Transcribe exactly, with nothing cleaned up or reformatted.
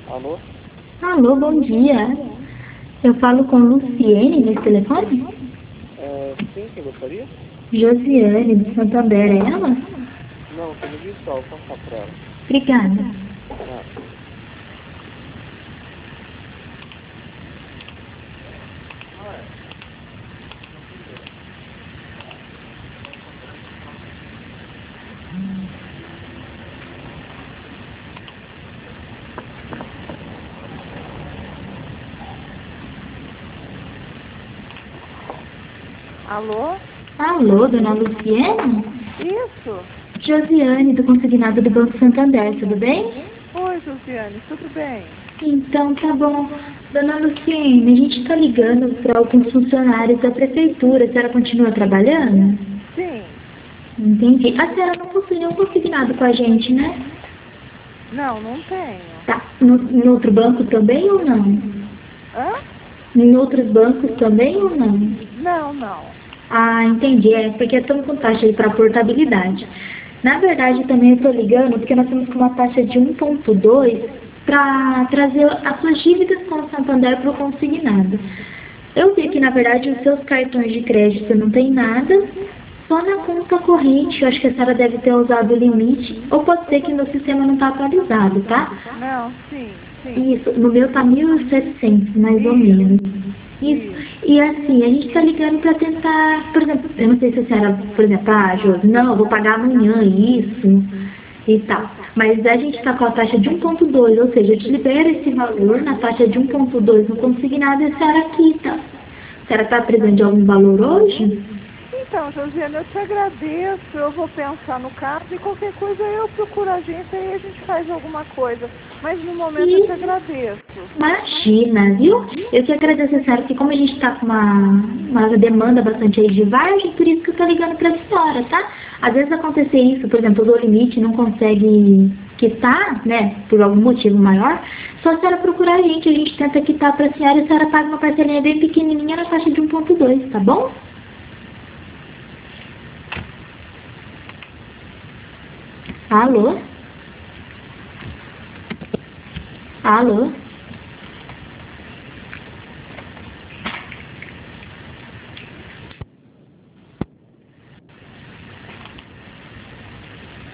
Alô? Alô, bom dia. Eu falo com Luciene nesse telefone? É, sim, quem gostaria? Josiane, do Santander, é ela? Não, tô no virtual, vou passar pra ela. Obrigada. Ah, Alô? Alô, dona Luciene? Isso? Josiane, do Consignado do Banco Santander, tudo bem? Oi, Josiane, tudo bem? Então, tá bom. Dona Luciene, a gente tá ligando para alguns funcionários da prefeitura. A senhora continua trabalhando? Sim. Entendi. A senhora não possui nenhum consignado com a gente, né? Não, não tenho. Tá. No, em outro banco também ou não? Hã? Em outros bancos também ou não? Não, não. Ah, entendi. É porque estamos com taxa aí para portabilidade. Na verdade, também eu estou ligando porque nós temos com uma taxa de um ponto dois para trazer as suas dívidas com o Santander para o consignado. Eu vi que, na verdade, os seus cartões de crédito não tem nada, só na conta corrente. Eu acho que a senhora deve ter usado o limite, ou pode ser que no sistema não está atualizado, tá? Não, sim, sim. Isso, no meu tá mil e setecentos, mais ou menos. Isso. E assim, a gente tá ligando para tentar, por exemplo, eu não sei se a senhora, por exemplo, ah, Josi, não, eu vou pagar amanhã isso e tal. Mas a gente está com a taxa de um ponto dois, ou seja, te libera esse valor na taxa de um ponto dois no consignado e a senhora quita. A senhora está precisando de algum valor hoje? Então, Josiane, eu te agradeço. Eu vou pensar no caso e qualquer coisa eu procuro a agência e a gente faz alguma coisa. Mas no momento eu te agradeço. Imagina, viu? Eu que agradeço a senhora, porque como a gente está com uma, uma demanda bastante aí de vargem, por isso que eu estou ligando para a senhora, tá? Às vezes acontecer isso, por exemplo, usou o limite e não consegue quitar, né, por algum motivo maior, só a senhora procurar a gente, a gente tenta quitar para a senhora e a senhora paga uma parcelinha bem pequenininha na taxa de um ponto dois, tá bom? Alô? Alô?